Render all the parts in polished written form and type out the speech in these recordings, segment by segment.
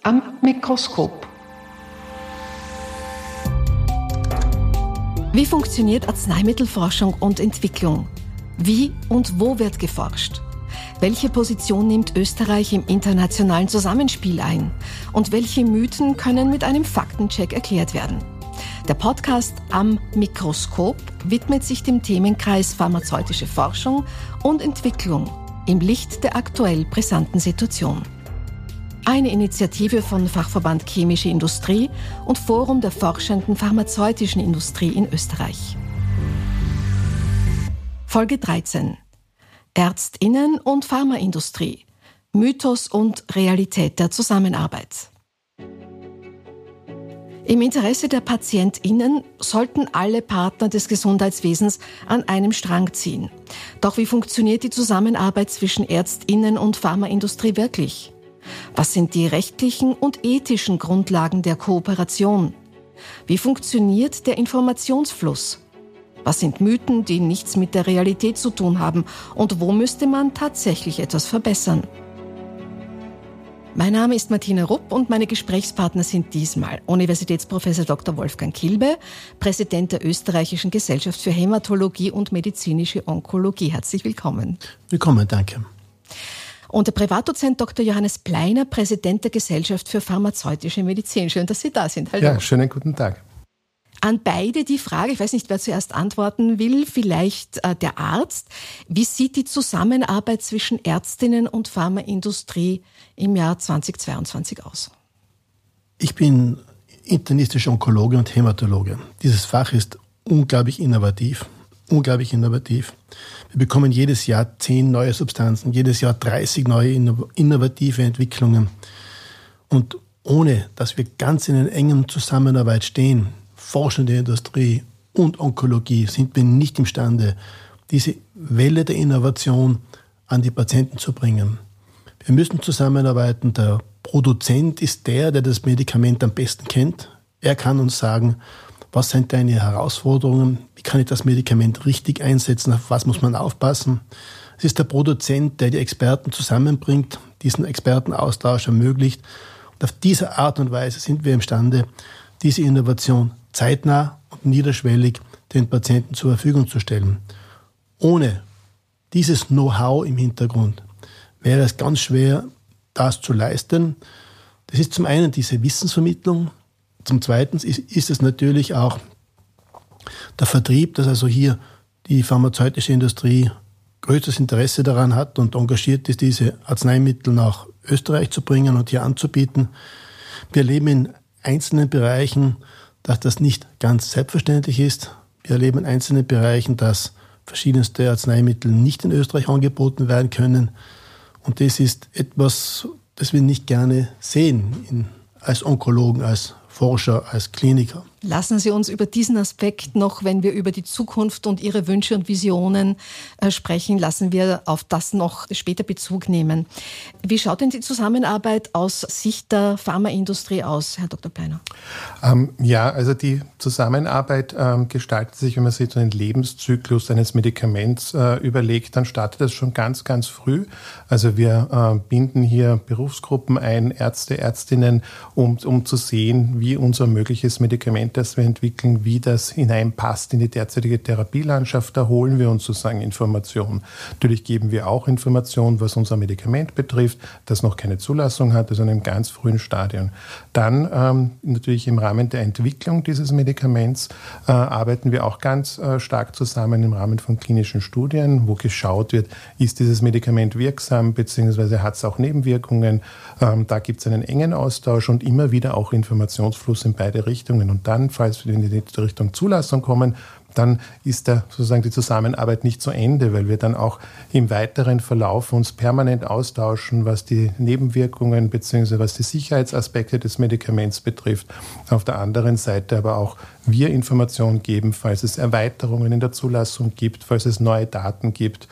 am Mikroskop. Wie funktioniert Arzneimittelforschung und Entwicklung? Wie und wo wird geforscht? Welche Position nimmt Österreich im internationalen Zusammenspiel ein? Und welche Mythen können mit einem Faktencheck erklärt werden? Der Podcast Am Mikroskop widmet sich dem Themenkreis pharmazeutische Forschung und Entwicklung im Licht der aktuell brisanten Situation. Eine Initiative von Fachverband Chemische Industrie und Forum der forschenden pharmazeutischen Industrie in Österreich. Folge 13. ÄrztInnen und Pharmaindustrie. Mythos und Realität der Zusammenarbeit. Im Interesse der PatientInnen sollten alle Partner des Gesundheitswesens an einem Strang ziehen. Doch wie funktioniert die Zusammenarbeit zwischen ÄrztInnen und Pharmaindustrie wirklich? Was sind die rechtlichen und ethischen Grundlagen der Kooperation? Wie funktioniert der Informationsfluss? Was sind Mythen, die nichts mit der Realität zu tun haben? Und wo müsste man tatsächlich etwas verbessern? Mein Name ist Martina Rupp und meine Gesprächspartner sind diesmal Universitätsprofessor Dr. Wolfgang Kilbe, Präsident der Österreichischen Gesellschaft für Hämatologie und medizinische Onkologie. Herzlich willkommen. Willkommen, danke. Und der Privatdozent Dr. Johannes Pleiner, Präsident der Gesellschaft für pharmazeutische Medizin. Schön, dass Sie da sind. Hallo. Ja, schönen guten Tag. An beide die Frage, ich weiß nicht, wer zuerst antworten will, vielleicht der Arzt. Wie sieht die Zusammenarbeit zwischen Ärztinnen und Pharmaindustrie im Jahr 2022 aus? Ich bin internistischer Onkologe und Hämatologe. Dieses Fach ist unglaublich innovativ. Wir bekommen jedes Jahr 10 neue Substanzen, jedes Jahr 30 neue innovative Entwicklungen. Und ohne, dass wir ganz in einer engen Zusammenarbeit stehen, forschende Industrie und Onkologie, sind wir nicht imstande, diese Welle der Innovation an die Patienten zu bringen. Wir müssen zusammenarbeiten. Der Produzent ist der das Medikament am besten kennt. Er kann uns sagen, was sind deine Herausforderungen, wie kann ich das Medikament richtig einsetzen, auf was muss man aufpassen. Es ist der Produzent, der die Experten zusammenbringt, diesen Expertenaustausch ermöglicht. Und auf diese Art und Weise sind wir imstande, diese Innovation zeitnah und niederschwellig den Patienten zur Verfügung zu stellen. Ohne dieses Know-how im Hintergrund wäre es ganz schwer, das zu leisten. Das ist zum einen diese Wissensvermittlung, zum Zweiten ist es natürlich auch der Vertrieb, dass also hier die pharmazeutische Industrie größtes Interesse daran hat und engagiert ist, diese Arzneimittel nach Österreich zu bringen und hier anzubieten. Wir erleben in einzelnen Bereichen, dass das nicht ganz selbstverständlich ist. Wir erleben in einzelnen Bereichen, dass verschiedenste Arzneimittel nicht in Österreich angeboten werden können. Und das ist etwas, das wir nicht gerne sehen als Onkologen, als Forscher, als Kliniker. Lassen Sie uns über diesen Aspekt noch, wenn wir über die Zukunft und Ihre Wünsche und Visionen sprechen, lassen wir auf das noch später Bezug nehmen. Wie schaut denn die Zusammenarbeit aus Sicht der Pharmaindustrie aus, Herr Dr. Pleiner? Also die Zusammenarbeit gestaltet sich, wenn man sich den Lebenszyklus eines Medikaments überlegt, dann startet das schon ganz, ganz früh. Also wir binden hier Berufsgruppen ein, Ärzte, Ärztinnen, um zu sehen, wie unser mögliches Medikament, das wir entwickeln, wie das hineinpasst in die derzeitige Therapielandschaft. Da holen wir uns sozusagen Informationen. Natürlich geben wir auch Informationen, was unser Medikament betrifft, das noch keine Zulassung hat, also in einem ganz frühen Stadium. Dann natürlich im Rahmen der Entwicklung dieses Medikaments arbeiten wir auch ganz stark zusammen im Rahmen von klinischen Studien, wo geschaut wird, ist dieses Medikament wirksam, beziehungsweise hat es auch Nebenwirkungen. Da gibt es einen engen Austausch und immer wieder auch Informationsfluss in beide Richtungen. Und dann, falls wir in die Richtung Zulassung kommen, dann ist sozusagen die Zusammenarbeit nicht zu Ende, weil wir dann auch im weiteren Verlauf uns permanent austauschen, was die Nebenwirkungen bzw. was die Sicherheitsaspekte des Medikaments betrifft. Auf der anderen Seite aber auch wir Informationen geben, falls es Erweiterungen in der Zulassung gibt, falls es neue Daten gibt,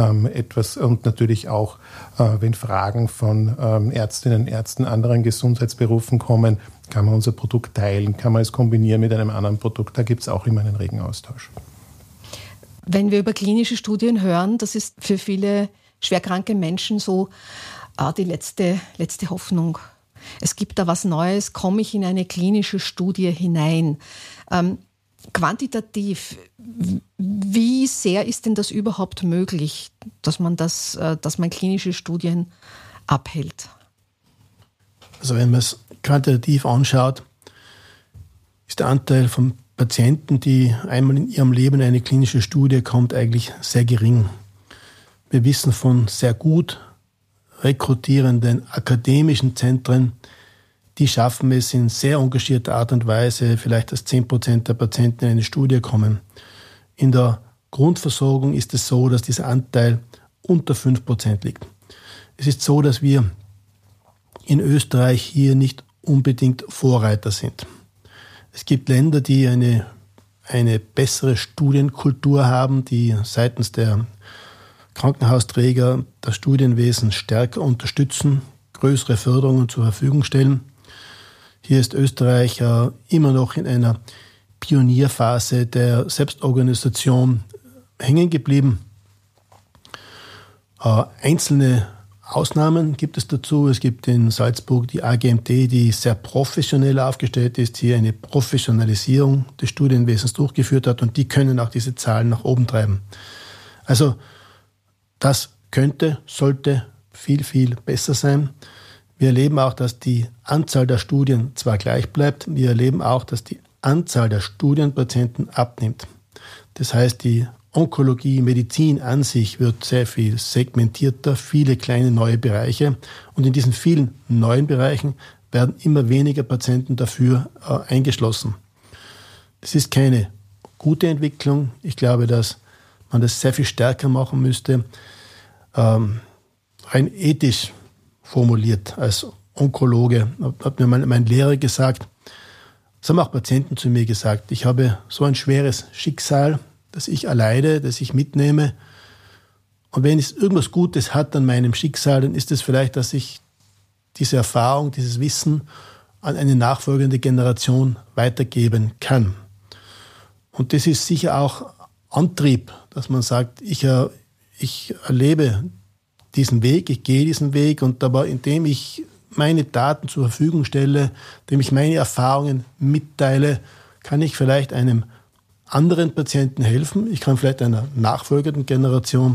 und natürlich auch, wenn Fragen von Ärztinnen, Ärzten, anderen Gesundheitsberufen kommen, kann man unser Produkt teilen, kann man es kombinieren mit einem anderen Produkt. Da gibt es auch immer einen regen Austausch. Wenn wir über klinische Studien hören, das ist für viele schwerkranke Menschen so die letzte Hoffnung. Es gibt da was Neues, komme ich in eine klinische Studie hinein. Quantitativ, wie sehr ist denn das überhaupt möglich, dass man klinische Studien abhält? Also wenn man es quantitativ anschaut, ist der Anteil von Patienten, die einmal in ihrem Leben in eine klinische Studie kommt, eigentlich sehr gering. Wir wissen von sehr gut rekrutierenden akademischen Zentren, die schaffen es in sehr engagierter Art und Weise, vielleicht dass 10% der Patienten in eine Studie kommen. In der Grundversorgung ist es so, dass dieser Anteil unter 5% liegt. Es ist so, dass wir in Österreich hier nicht unbedingt Vorreiter sind. Es gibt Länder, die eine bessere Studienkultur haben, die seitens der Krankenhausträger das Studienwesen stärker unterstützen, größere Förderungen zur Verfügung stellen. Hier ist Österreich immer noch in einer Pionierphase der Selbstorganisation hängen geblieben. Einzelne Ausnahmen gibt es dazu. Es gibt in Salzburg die AGMT, die sehr professionell aufgestellt ist, hier eine Professionalisierung des Studienwesens durchgeführt hat und die können auch diese Zahlen nach oben treiben. Also das sollte viel, viel besser sein. Wir erleben auch, dass die Anzahl der Studien zwar gleich bleibt, wir erleben auch, dass die Anzahl der Studienpatienten abnimmt. Das heißt, die Onkologie, Medizin an sich wird sehr viel segmentierter, viele kleine neue Bereiche und in diesen vielen neuen Bereichen werden immer weniger Patienten dafür eingeschlossen. Das ist keine gute Entwicklung. Ich glaube, dass man das sehr viel stärker machen müsste, rein ethisch formuliert als Onkologe. Hat mir mein Lehrer gesagt, das haben auch Patienten zu mir gesagt, ich habe so ein schweres Schicksal, das ich erleide, das ich mitnehme. Und wenn es irgendwas Gutes hat an meinem Schicksal, dann ist es vielleicht, dass ich diese Erfahrung, dieses Wissen an eine nachfolgende Generation weitergeben kann. Und das ist sicher auch Antrieb, dass man sagt, ich erlebe diesen Weg, ich gehe diesen Weg und aber indem ich meine Daten zur Verfügung stelle, indem ich meine Erfahrungen mitteile, kann ich vielleicht einem anderen Patienten helfen. Ich kann vielleicht einer nachfolgenden Generation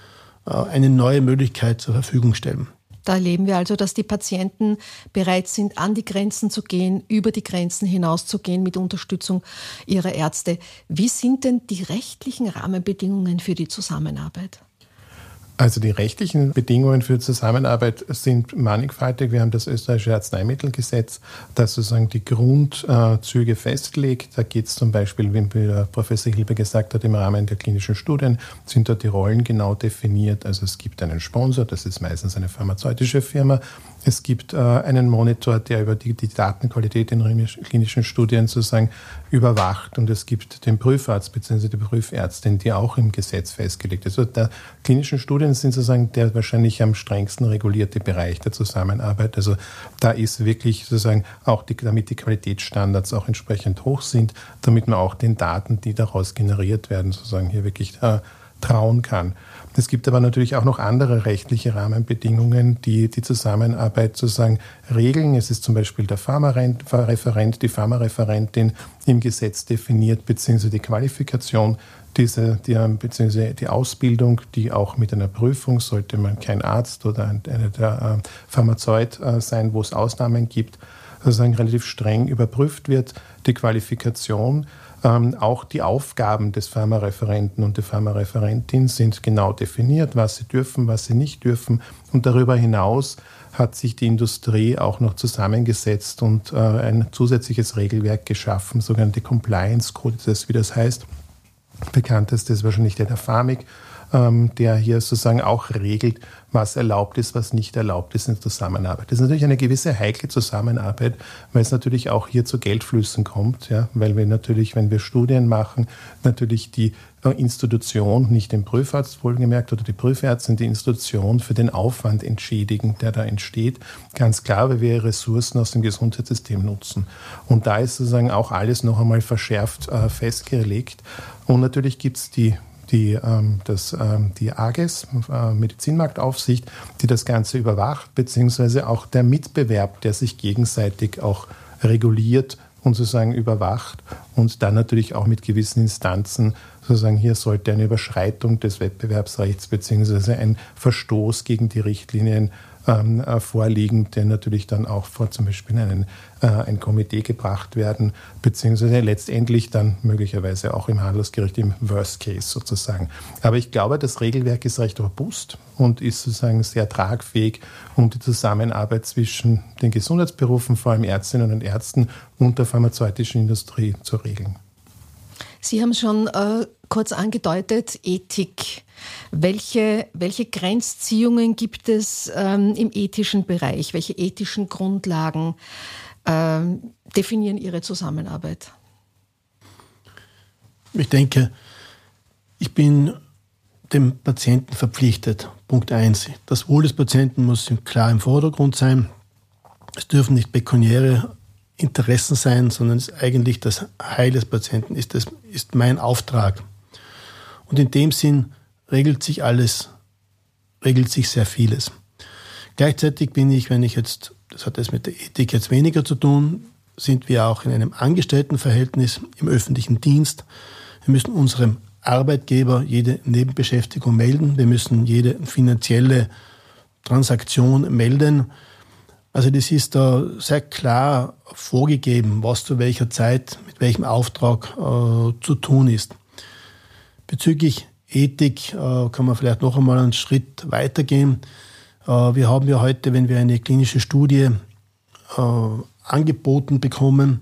eine neue Möglichkeit zur Verfügung stellen. Da erleben wir also, dass die Patienten bereit sind, an die Grenzen zu gehen, über die Grenzen hinaus zu gehen mit Unterstützung ihrer Ärzte. Wie sind denn die rechtlichen Rahmenbedingungen für die Zusammenarbeit? Also die rechtlichen Bedingungen für Zusammenarbeit sind mannigfaltig. Wir haben das österreichische Arzneimittelgesetz, das sozusagen die Grundzüge festlegt. Da geht es zum Beispiel, wie der Professor Hilber gesagt hat, im Rahmen der klinischen Studien sind dort die Rollen genau definiert. Also es gibt einen Sponsor, das ist meistens eine pharmazeutische Firma. Es gibt einen Monitor, der über die Datenqualität in klinischen Studien sozusagen überwacht. Und es gibt den Prüfarzt bzw. die Prüfärztin, die auch im Gesetz festgelegt ist. Also der klinischen Studien sind sozusagen der wahrscheinlich am strengsten regulierte Bereich der Zusammenarbeit. Also da ist wirklich sozusagen auch damit die Qualitätsstandards auch entsprechend hoch sind, damit man auch den Daten, die daraus generiert werden, sozusagen hier wirklich trauen kann. Es gibt aber natürlich auch noch andere rechtliche Rahmenbedingungen, die die Zusammenarbeit sozusagen regeln. Es ist zum Beispiel der Pharmareferent, die Pharmareferentin im Gesetz definiert, beziehungsweise die Qualifikation, beziehungsweise die Ausbildung, die auch mit einer Prüfung, sollte man kein Arzt oder der Pharmazeut sein, wo es Ausnahmen gibt, sozusagen relativ streng überprüft wird, die Qualifikation. Auch die Aufgaben des Pharmareferenten und der Pharmareferentin sind genau definiert, was sie dürfen, was sie nicht dürfen. Und darüber hinaus hat sich die Industrie auch noch zusammengesetzt und ein zusätzliches Regelwerk geschaffen, sogenannte Compliance Codes, wie das heißt. Bekannteste ist wahrscheinlich der Pharmik, der hier sozusagen auch regelt, was erlaubt ist, was nicht erlaubt ist in der Zusammenarbeit. Das ist natürlich eine gewisse heikle Zusammenarbeit, weil es natürlich auch hier zu Geldflüssen kommt, ja, weil wir natürlich, wenn wir Studien machen, natürlich die Institution, nicht den Prüfarzt wohlgemerkt oder die Prüfärztin, die Institution für den Aufwand entschädigen, der da entsteht. Ganz klar, weil wir Ressourcen aus dem Gesundheitssystem nutzen. Und da ist sozusagen auch alles noch einmal verschärft festgelegt. Und natürlich gibt es die die AGES, Medizinmarktaufsicht, die das Ganze überwacht, beziehungsweise auch der Mitbewerb, der sich gegenseitig auch reguliert und sozusagen überwacht und dann natürlich auch mit gewissen Instanzen sozusagen hier sollte eine Überschreitung des Wettbewerbsrechts beziehungsweise ein Verstoß gegen die Richtlinien vorliegen, der natürlich dann auch vor zum Beispiel ein Komitee gebracht werden, beziehungsweise letztendlich dann möglicherweise auch im Handelsgericht im Worst Case sozusagen. Aber ich glaube, das Regelwerk ist recht robust und ist sozusagen sehr tragfähig, um die Zusammenarbeit zwischen den Gesundheitsberufen, vor allem Ärztinnen und Ärzten und der pharmazeutischen Industrie zu regeln. Sie haben schon kurz angedeutet, Ethik. Welche Grenzziehungen gibt es im ethischen Bereich? Welche ethischen Grundlagen definieren Ihre Zusammenarbeit? Ich denke, ich bin dem Patienten verpflichtet. Punkt 1. Das Wohl des Patienten muss klar im Vordergrund sein. Es dürfen nicht pekuniäre Interessen sein, sondern es ist eigentlich das Heil des Patienten, ist mein Auftrag. Und in dem Sinn regelt sich sehr vieles. Gleichzeitig bin ich, das hat jetzt mit der Ethik jetzt weniger zu tun, sind wir auch in einem Angestelltenverhältnis im öffentlichen Dienst. Wir müssen unserem Arbeitgeber jede Nebenbeschäftigung melden. Wir müssen jede finanzielle Transaktion melden. Also das ist da sehr klar vorgegeben, was zu welcher Zeit, mit welchem Auftrag zu tun ist. Bezüglich Ethik kann man vielleicht noch einmal einen Schritt weitergehen. Wir haben ja heute, wenn wir eine klinische Studie angeboten bekommen,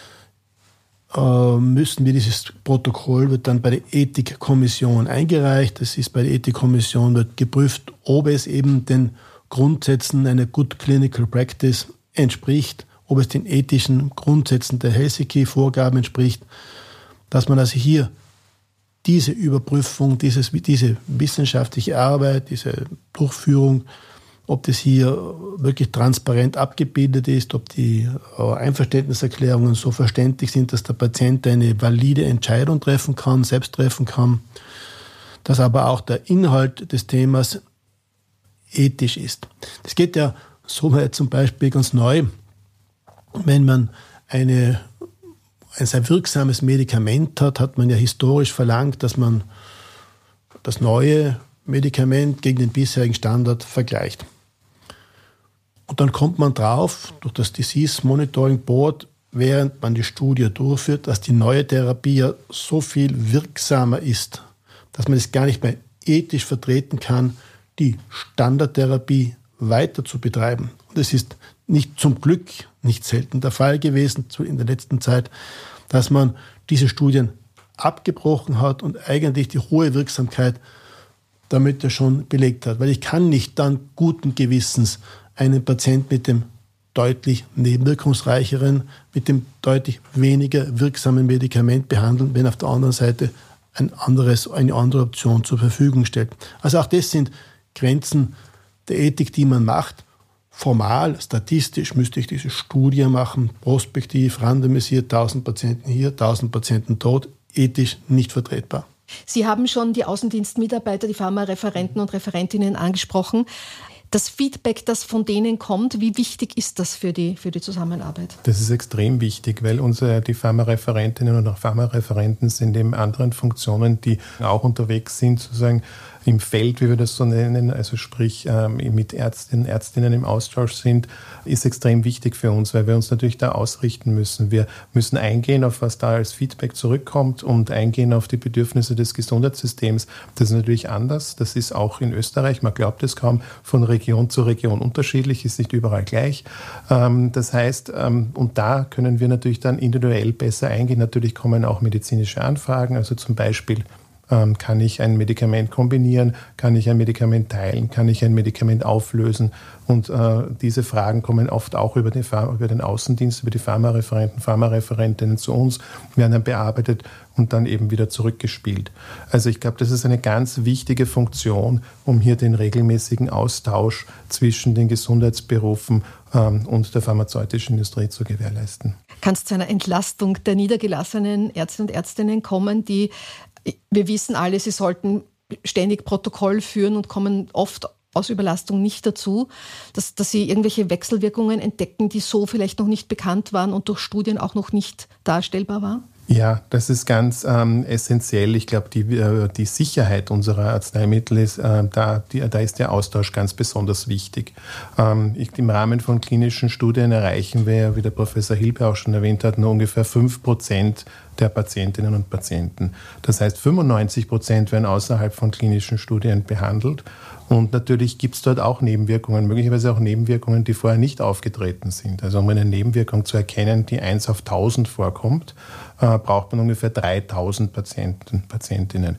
müssen wir dieses Protokoll, wird dann bei der Ethikkommission eingereicht. Das ist bei der Ethikkommission, wird geprüft, ob es eben den Grundsätzen einer Good Clinical Practice entspricht, ob es den ethischen Grundsätzen der Helsinki-Vorgaben entspricht, dass man also hier diese Überprüfung, diese wissenschaftliche Arbeit, diese Durchführung, ob das hier wirklich transparent abgebildet ist, ob die Einverständniserklärungen so verständlich sind, dass der Patient eine valide Entscheidung treffen kann, selbst treffen kann, dass aber auch der Inhalt des Themas ethisch ist. Das geht ja so weit zum Beispiel ganz neu, wenn man ein sehr wirksames Medikament hat man ja historisch verlangt, dass man das neue Medikament gegen den bisherigen Standard vergleicht. Und dann kommt man drauf, durch das Disease Monitoring Board, während man die Studie durchführt, dass die neue Therapie ja so viel wirksamer ist, dass man es gar nicht mehr ethisch vertreten kann, die Standardtherapie weiter zu betreiben. Und es ist zum Glück nicht selten der Fall gewesen in der letzten Zeit, dass man diese Studien abgebrochen hat und eigentlich die hohe Wirksamkeit damit ja schon belegt hat. Weil ich kann nicht dann guten Gewissens einen Patient mit dem deutlich nebenwirkungsreicheren, mit dem deutlich weniger wirksamen Medikament behandeln, wenn auf der anderen Seite eine andere Option zur Verfügung stellt. Also auch das sind Grenzen der Ethik, die man macht. Formal, statistisch müsste ich diese Studie machen, prospektiv, randomisiert, 1000 Patienten hier, 1000 Patienten dort, ethisch nicht vertretbar. Sie haben schon die Außendienstmitarbeiter, die Pharmareferenten und Referentinnen angesprochen. Das Feedback, das von denen kommt, wie wichtig ist das für die Zusammenarbeit? Das ist extrem wichtig, weil die Pharmareferentinnen und auch Pharmareferenten sind eben anderen Funktionen, die auch unterwegs sind, sozusagen im Feld, wie wir das so nennen, also sprich mit Ärztinnen im Austausch sind, ist extrem wichtig für uns, weil wir uns natürlich da ausrichten müssen. Wir müssen eingehen auf was da als Feedback zurückkommt und eingehen auf die Bedürfnisse des Gesundheitssystems. Das ist natürlich anders. Das ist auch in Österreich, man glaubt es kaum, von Region zu Region unterschiedlich, ist nicht überall gleich. Das heißt, und da können wir natürlich dann individuell besser eingehen. Natürlich kommen auch medizinische Anfragen, also zum Beispiel kann ich ein Medikament kombinieren, kann ich ein Medikament teilen, kann ich ein Medikament auflösen. Und diese Fragen kommen oft auch über den Außendienst, über die Pharmareferenten, Pharmareferentinnen zu uns, werden dann bearbeitet und dann eben wieder zurückgespielt. Also ich glaube, das ist eine ganz wichtige Funktion, um hier den regelmäßigen Austausch zwischen den Gesundheitsberufen und der pharmazeutischen Industrie zu gewährleisten. Kann es zu einer Entlastung der niedergelassenen Ärzte und Ärztinnen kommen, die Wir wissen alle, Sie sollten ständig Protokoll führen und kommen oft aus Überlastung nicht dazu, dass Sie irgendwelche Wechselwirkungen entdecken, die so vielleicht noch nicht bekannt waren und durch Studien auch noch nicht darstellbar waren? Ja, das ist ganz essentiell. Ich glaube, die Sicherheit unserer Arzneimittel ist, da ist der Austausch ganz besonders wichtig. Im Rahmen von klinischen Studien erreichen wir, wie der Professor Hilbe auch schon erwähnt hat, nur ungefähr 5% der Patientinnen und Patienten. Das heißt, 95% werden außerhalb von klinischen Studien behandelt. Und natürlich gibt es dort auch Nebenwirkungen, möglicherweise auch Nebenwirkungen, die vorher nicht aufgetreten sind. Also um eine Nebenwirkung zu erkennen, die 1 auf 1000 vorkommt, braucht man ungefähr 3000 Patientinnen.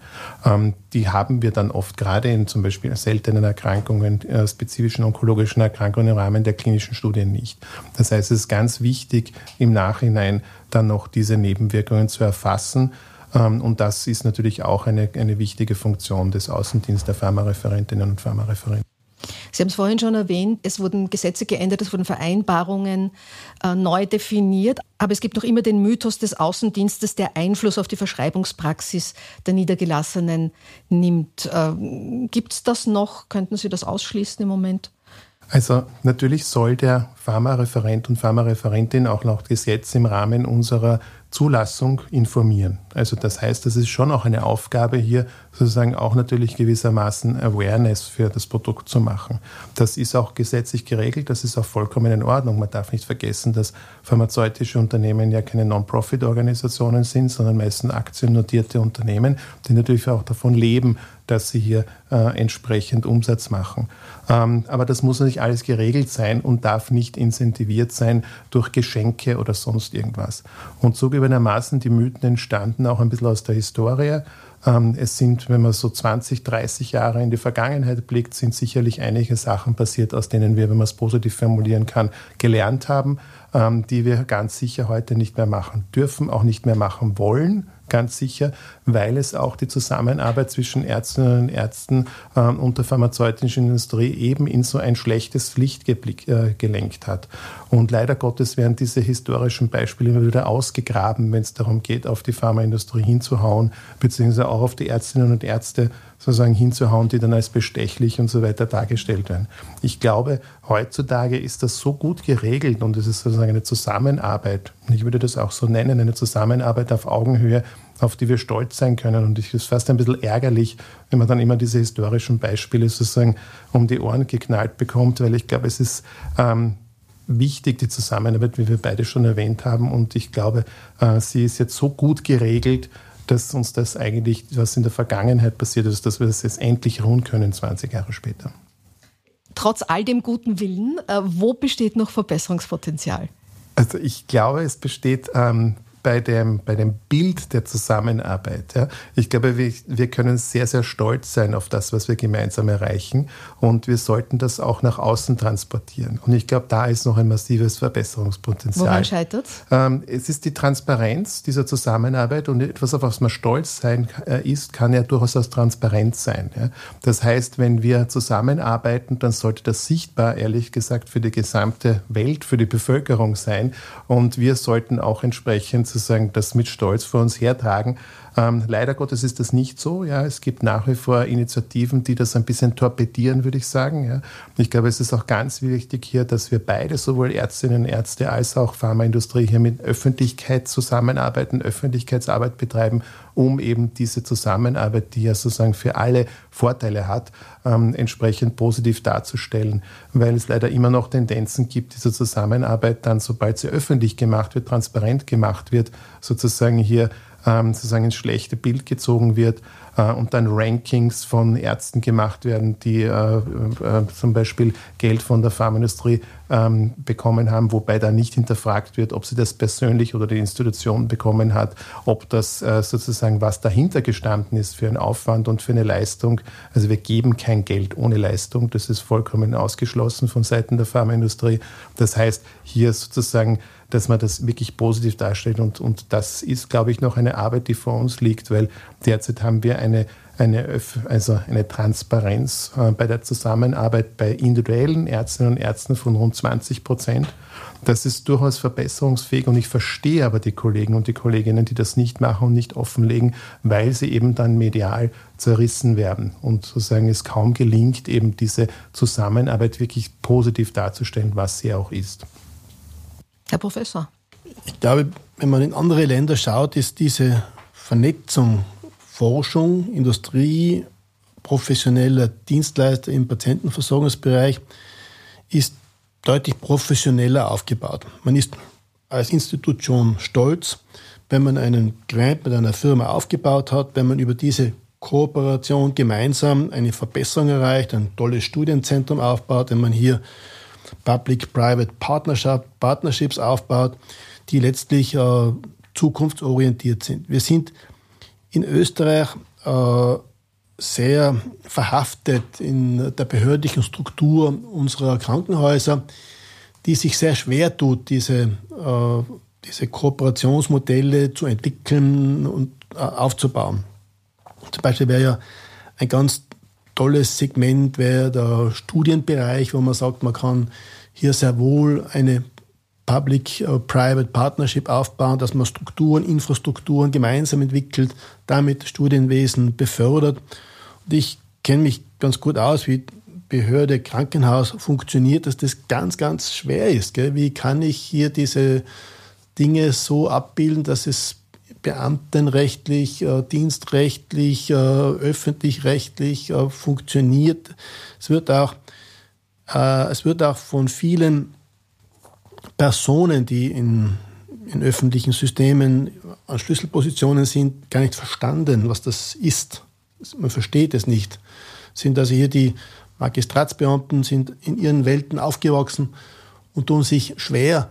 Die haben wir dann oft gerade in zum Beispiel seltenen Erkrankungen, spezifischen onkologischen Erkrankungen im Rahmen der klinischen Studien nicht. Das heißt, es ist ganz wichtig, im Nachhinein dann noch diese Nebenwirkungen zu erfassen. Und das ist natürlich auch eine wichtige Funktion des Außendienstes der Pharmareferentinnen und Pharmareferenten. Sie haben es vorhin schon erwähnt, es wurden Gesetze geändert, es wurden Vereinbarungen neu definiert, aber es gibt noch immer den Mythos des Außendienstes, der Einfluss auf die Verschreibungspraxis der Niedergelassenen nimmt. Gibt es das noch? Könnten Sie das ausschließen im Moment? Also natürlich soll der Pharmareferent und Pharmareferentin auch laut Gesetz im Rahmen unserer Zulassung informieren. Also das heißt, das ist schon auch eine Aufgabe hier, sozusagen auch natürlich gewissermaßen Awareness für das Produkt zu machen. Das ist auch gesetzlich geregelt, das ist auch vollkommen in Ordnung. Man darf nicht vergessen, dass pharmazeutische Unternehmen ja keine Non-Profit-Organisationen sind, sondern meistens aktiennotierte Unternehmen, die natürlich auch davon leben, dass sie hier entsprechend Umsatz machen. Aber das muss natürlich alles geregelt sein und darf nicht incentiviert sein durch Geschenke oder sonst irgendwas. Und zugegebenermaßen die Mythen entstanden auch ein bisschen aus der Historie. Es sind, wenn man so 20, 30 Jahre in die Vergangenheit blickt, sind sicherlich einige Sachen passiert, aus denen wir, wenn man es positiv formulieren kann, gelernt haben, die wir ganz sicher heute nicht mehr machen dürfen, auch nicht mehr machen wollen, ganz sicher, weil es auch die Zusammenarbeit zwischen Ärztinnen und Ärzten und der pharmazeutischen Industrie eben in so ein schlechtes Licht gelenkt hat. Und leider Gottes werden diese historischen Beispiele immer wieder ausgegraben, wenn es darum geht, auf die Pharmaindustrie hinzuhauen, beziehungsweise auch auf die Ärztinnen und Ärzte sozusagen hinzuhauen, die dann als bestechlich und so weiter dargestellt werden. Ich glaube, heutzutage ist das so gut geregelt und es ist sozusagen eine Zusammenarbeit, und ich würde das auch so nennen, eine Zusammenarbeit auf Augenhöhe, auf die wir stolz sein können. Und es ist fast ein bisschen ärgerlich, wenn man dann immer diese historischen Beispiele sozusagen um die Ohren geknallt bekommt, weil ich glaube, es ist wichtig, die Zusammenarbeit, wie wir beide schon erwähnt haben. Und ich glaube, sie ist jetzt so gut geregelt, dass uns das eigentlich, was in der Vergangenheit passiert ist, dass wir das jetzt endlich ruhen können, 20 Jahre später. Trotz all dem guten Willen, wo besteht noch Verbesserungspotenzial? Also ich glaube, es besteht bei dem Bild der Zusammenarbeit. Ja. Ich glaube, wir können sehr, sehr stolz sein auf das, was wir gemeinsam erreichen, und wir sollten das auch nach außen transportieren. Und ich glaube, da ist noch ein massives Verbesserungspotenzial. Woran scheitert es? Es ist die Transparenz dieser Zusammenarbeit, und etwas, auf was man stolz sein ist, kann ja durchaus als Transparenz sein. Ja. Das heißt, wenn wir zusammenarbeiten, dann sollte das sichtbar, ehrlich gesagt, für die gesamte Welt, für die Bevölkerung sein, und wir sollten auch entsprechend sozusagen das mit Stolz vor uns hertragen. Leider Gottes ist das nicht so. Ja. Es gibt nach wie vor Initiativen, die das ein bisschen torpedieren, würde ich sagen. Ja. Ich glaube, es ist auch ganz wichtig hier, dass wir beide, sowohl Ärztinnen und Ärzte als auch Pharmaindustrie, hier mit Öffentlichkeit zusammenarbeiten, Öffentlichkeitsarbeit betreiben, um eben diese Zusammenarbeit, die ja sozusagen für alle Vorteile hat, entsprechend positiv darzustellen. Weil es leider immer noch Tendenzen gibt, diese Zusammenarbeit dann, sobald sie öffentlich gemacht wird, transparent gemacht wird, sozusagen hier sozusagen ins schlechte Bild gezogen wird und dann Rankings von Ärzten gemacht werden, die zum Beispiel Geld von der Pharmaindustrie bekommen haben, wobei da nicht hinterfragt wird, ob sie das persönlich oder die Institution bekommen hat, ob das sozusagen, was dahinter gestanden ist für einen Aufwand und für eine Leistung. Also wir geben kein Geld ohne Leistung, das ist vollkommen ausgeschlossen von Seiten der Pharmaindustrie. Das heißt, hier sozusagen, dass man das wirklich positiv darstellt, und das ist, glaube ich, noch eine Arbeit, die vor uns liegt, weil derzeit haben wir eine eine Transparenz bei der Zusammenarbeit bei individuellen Ärztinnen und Ärzten von rund 20%. Das ist durchaus verbesserungsfähig und ich verstehe aber die Kollegen und die Kolleginnen, die das nicht machen und nicht offenlegen, weil sie eben dann medial zerrissen werden und sozusagen es kaum gelingt, eben diese Zusammenarbeit wirklich positiv darzustellen, was sie auch ist. Herr Professor. Ich glaube, wenn man in andere Länder schaut, ist diese Vernetzung Forschung, Industrie, professioneller Dienstleister im Patientenversorgungsbereich ist deutlich professioneller aufgebaut. Man ist als Institution stolz, wenn man einen Grant mit einer Firma aufgebaut hat, wenn man über diese Kooperation gemeinsam eine Verbesserung erreicht, ein tolles Studienzentrum aufbaut, wenn man hier Public-Private Partnerships aufbaut, die letztlich zukunftsorientiert sind. Wir sind in Österreich sehr verhaftet in der behördlichen Struktur unserer Krankenhäuser, die sich sehr schwer tut, diese Kooperationsmodelle zu entwickeln und aufzubauen. Zum Beispiel wäre ja ein ganz tolles Segment wäre der Studienbereich, wo man sagt, man kann hier sehr wohl eine Public-Private Partnership aufbauen, dass man Infrastrukturen gemeinsam entwickelt, damit das Studienwesen befördert. Und ich kenne mich ganz gut aus, wie Behörde, Krankenhaus funktioniert, dass das ganz, ganz schwer ist. Gell? Wie kann ich hier diese Dinge so abbilden, dass es beamtenrechtlich, dienstrechtlich, öffentlich-rechtlich funktioniert? Es wird auch von vielen Personen, die in öffentlichen Systemen an Schlüsselpositionen sind, gar nicht verstanden, was das ist. Man versteht es nicht. Sind also hier die Magistratsbeamten, sind in ihren Welten aufgewachsen und tun sich schwer,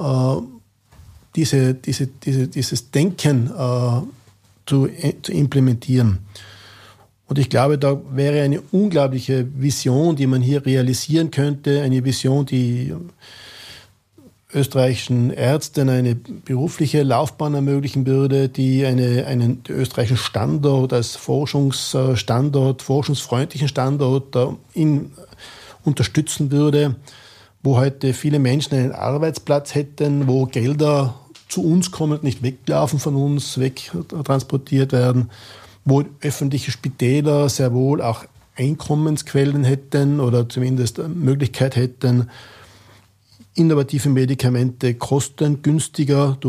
dieses Denken zu implementieren. Und ich glaube, da wäre eine unglaubliche Vision, die man hier realisieren könnte, eine Vision, die österreichischen Ärzten eine berufliche Laufbahn ermöglichen würde, die einen österreichischen Standort als Forschungsstandort, forschungsfreundlichen Standort unterstützen würde, wo heute viele Menschen einen Arbeitsplatz hätten, wo Gelder zu uns kommen und nicht weglaufen von uns, wegtransportiert werden, wo öffentliche Spitäler sehr wohl auch Einkommensquellen hätten oder zumindest Möglichkeit hätten, innovative Medikamente kostengünstiger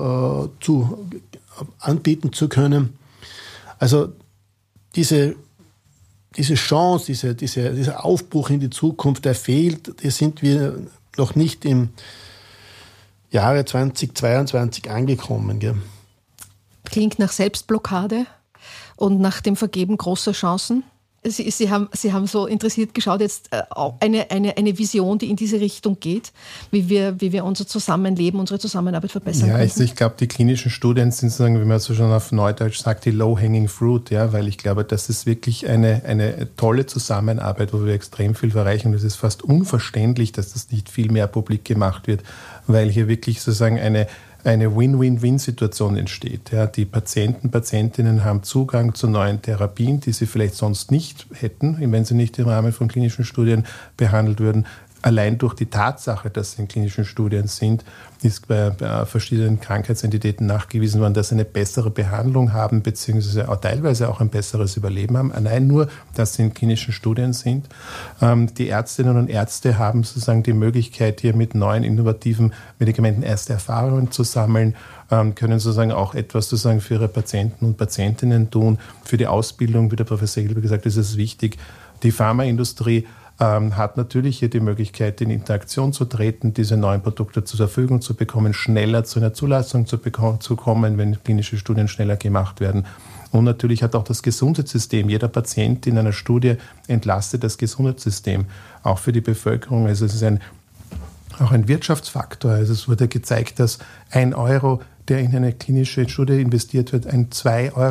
anbieten zu können. Also diese Chance, dieser Aufbruch in die Zukunft, der fehlt. Hier sind wir noch nicht im Jahre 2022 angekommen. Gell? Klingt nach Selbstblockade und nach dem Vergeben großer Chancen. Sie haben so interessiert geschaut, jetzt eine Vision, die in diese Richtung geht, wie wir unser Zusammenleben, unsere Zusammenarbeit verbessern können. Ja, ich glaube, die klinischen Studien sind sozusagen, wie man so schon auf Neudeutsch sagt, die low-hanging fruit, ja, weil ich glaube, das ist wirklich eine tolle Zusammenarbeit, wo wir extrem viel erreichen. Und es ist fast unverständlich, dass das nicht viel mehr publik gemacht wird, weil hier wirklich sozusagen eine Win-Win-Win-Situation entsteht. Ja, die Patientinnen haben Zugang zu neuen Therapien, die sie vielleicht sonst nicht hätten, wenn sie nicht im Rahmen von klinischen Studien behandelt würden. Allein durch die Tatsache, dass sie in klinischen Studien sind, ist bei verschiedenen Krankheitsentitäten nachgewiesen worden, dass sie eine bessere Behandlung haben, beziehungsweise auch teilweise auch ein besseres Überleben haben. Allein nur, dass sie in klinischen Studien sind. Die Ärztinnen und Ärzte haben sozusagen die Möglichkeit, hier mit neuen, innovativen Medikamenten erste Erfahrungen zu sammeln, können sozusagen auch etwas sozusagen für ihre Patienten und Patientinnen tun. Für die Ausbildung, wie der Professor Hilber gesagt hat, ist es wichtig. Die Pharmaindustrie hat natürlich hier die Möglichkeit, in Interaktion zu treten, diese neuen Produkte zur Verfügung zu bekommen, schneller zu einer Zulassung zu kommen, wenn klinische Studien schneller gemacht werden. Und natürlich hat auch das Gesundheitssystem, jeder Patient in einer Studie entlastet das Gesundheitssystem, auch für die Bevölkerung. Also es ist auch ein Wirtschaftsfaktor. Also es wurde gezeigt, dass 1 Euro, der in eine klinische Studie investiert wird, 2 Euro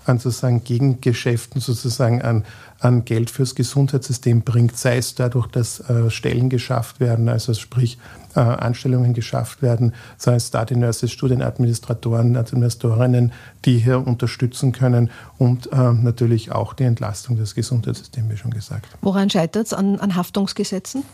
sozusagen Gegengeschäften sozusagen an Geld fürs Gesundheitssystem bringt, sei es dadurch, dass Stellen geschafft werden, also sprich Anstellungen geschafft werden, sei es Study Nurses, Studienadministratoren, Administratorinnen, die hier unterstützen können und natürlich auch die Entlastung des Gesundheitssystems, wie schon gesagt. Woran scheitert es an Haftungsgesetzen?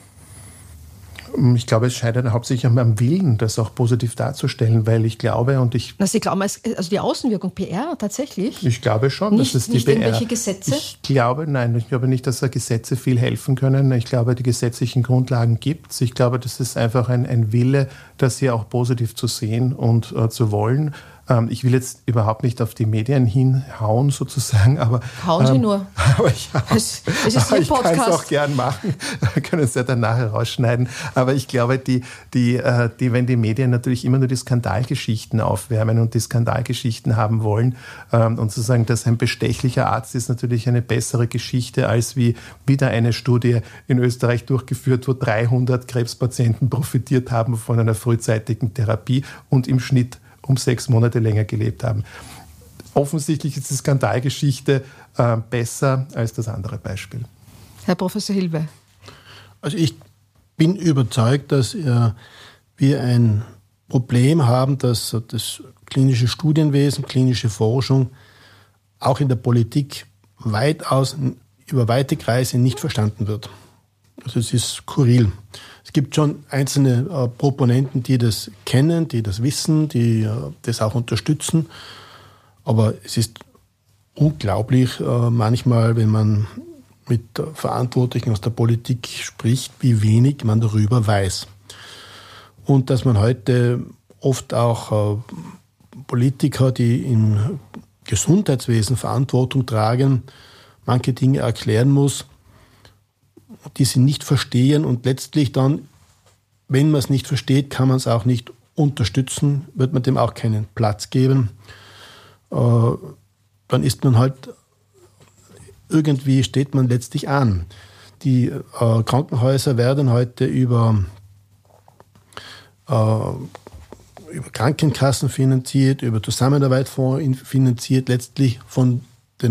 Ich glaube, es scheitert hauptsächlich am Willen, das auch positiv darzustellen, weil ich glaube Sie glauben, also die Außenwirkung, PR tatsächlich? Ich glaube schon, dass es die nicht PR... Nicht irgendwelche Gesetze? Ich glaube nicht, dass Gesetze viel helfen können. Ich glaube, die gesetzlichen Grundlagen gibt es. Ich glaube, das ist einfach ein Wille, das hier auch positiv zu sehen und zu wollen. Ich will jetzt überhaupt nicht auf die Medien hinhauen, sozusagen, aber... Hauen Sie nur. Aber es ist Ihr Podcast. Ich kann es auch gern machen. Wir können es ja dann nachher rausschneiden. Aber ich glaube, wenn die Medien natürlich immer nur die Skandalgeschichten aufwärmen und die Skandalgeschichten haben wollen und sozusagen, dass ein bestechlicher Arzt ist natürlich eine bessere Geschichte, als wie wieder eine Studie in Österreich durchgeführt, wo 300 Krebspatienten profitiert haben von einer frühzeitigen Therapie und im Schnitt um 6 Monate länger gelebt haben. Offensichtlich ist die Skandalgeschichte besser als das andere Beispiel. Herr Professor Hilbe. Also ich bin überzeugt, dass wir ein Problem haben, dass das klinische Studienwesen, klinische Forschung auch in der Politik weitaus über weite Kreise nicht verstanden wird. Also es ist skurril. Es gibt schon einzelne Proponenten, die das kennen, die das wissen, die das auch unterstützen. Aber es ist unglaublich manchmal, wenn man mit Verantwortlichen aus der Politik spricht, wie wenig man darüber weiß. Und dass man heute oft auch Politiker, die im Gesundheitswesen Verantwortung tragen, manche Dinge erklären muss, die sie nicht verstehen und letztlich dann, wenn man es nicht versteht, kann man es auch nicht unterstützen, wird man dem auch keinen Platz geben. Dann ist man halt, irgendwie steht man letztlich an. Die Krankenhäuser werden heute über Krankenkassen finanziert, über Zusammenarbeitsfonds finanziert, letztlich von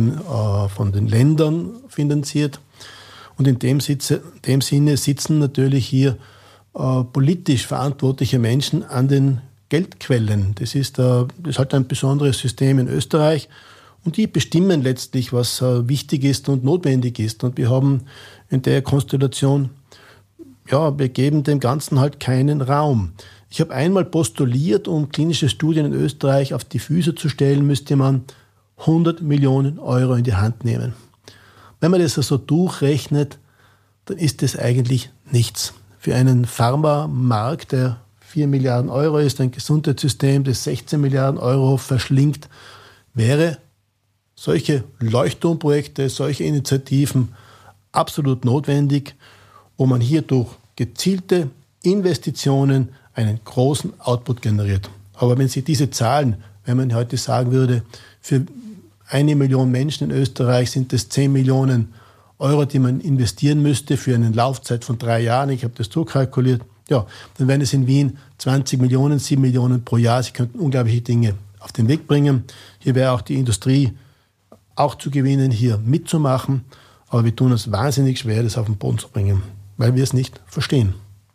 den Ländern finanziert. Und in dem Sinne sitzen natürlich hier politisch verantwortliche Menschen an den Geldquellen. Das ist halt ein besonderes System in Österreich. Und die bestimmen letztlich, was wichtig ist und notwendig ist. Und wir haben in der Konstellation, wir geben dem Ganzen halt keinen Raum. Ich habe einmal postuliert, um klinische Studien in Österreich auf die Füße zu stellen, müsste man 100 Millionen Euro in die Hand nehmen. Wenn man das so durchrechnet, dann ist das eigentlich nichts. Für einen Pharmamarkt, der 4 Milliarden Euro ist, ein Gesundheitssystem, das 16 Milliarden Euro verschlingt, wäre solche Leuchtturmprojekte, solche Initiativen absolut notwendig, wo man hier durch gezielte Investitionen einen großen Output generiert. Aber wenn Sie diese Zahlen, wenn man heute sagen würde, für 1 Million Menschen in Österreich sind es 10 Millionen Euro, die man investieren müsste für eine Laufzeit von 3 Jahren. Ich habe das zurückkalkuliert. Ja, dann wären es in Wien 20 Millionen, 7 Millionen pro Jahr. Sie könnten unglaubliche Dinge auf den Weg bringen. Hier wäre auch die Industrie auch zu gewinnen, hier mitzumachen. Aber wir tun es wahnsinnig schwer, das auf den Boden zu bringen, weil wir es nicht verstehen.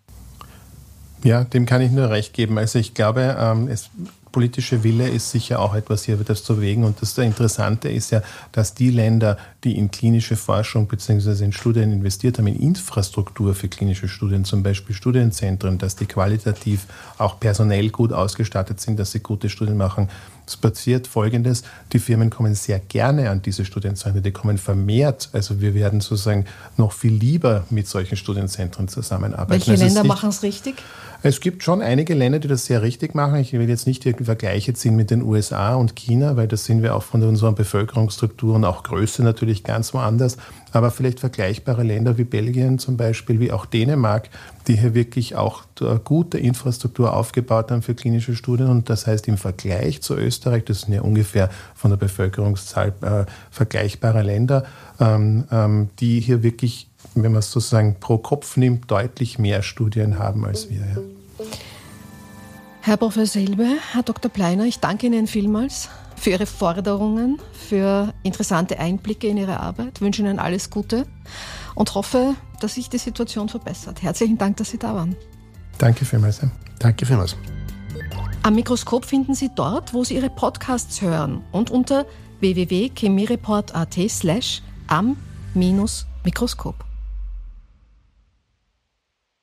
Ja, dem kann ich nur recht geben. Also ich glaube, politische Wille ist sicher auch etwas, hier das zu bewegen. Und das Interessante ist ja, dass die Länder, die in klinische Forschung bzw. in Studien investiert haben, in Infrastruktur für klinische Studien, zum Beispiel Studienzentren, dass die qualitativ auch personell gut ausgestattet sind, dass sie gute Studien machen. Es passiert Folgendes, die Firmen kommen sehr gerne an diese Studienzentren, die kommen vermehrt. Also wir werden sozusagen noch viel lieber mit solchen Studienzentren zusammenarbeiten. Welche Länder machen es richtig? Es gibt schon einige Länder, die das sehr richtig machen. Ich will jetzt nicht die Vergleiche ziehen mit den USA und China, weil das sind wir auch von unseren Bevölkerungsstrukturen, auch Größe natürlich ganz woanders. Aber vielleicht vergleichbare Länder wie Belgien zum Beispiel, wie auch Dänemark, die hier wirklich auch gute Infrastruktur aufgebaut haben für klinische Studien. Und das heißt, im Vergleich zu Österreich, das sind ja ungefähr von der Bevölkerungszahl vergleichbare Länder, die hier wirklich, wenn man es sozusagen pro Kopf nimmt, deutlich mehr Studien haben als wir. Ja. Herr Professor Hilbe, Herr Dr. Pleiner, ich danke Ihnen vielmals für Ihre Forderungen, für interessante Einblicke in Ihre Arbeit. Ich wünsche Ihnen alles Gute und hoffe, dass sich die Situation verbessert. Herzlichen Dank, dass Sie da waren. Danke vielmals. Danke vielmals. Am Mikroskop finden Sie dort, wo Sie Ihre Podcasts hören und unter www.chemiereport.at/am-Mikroskop.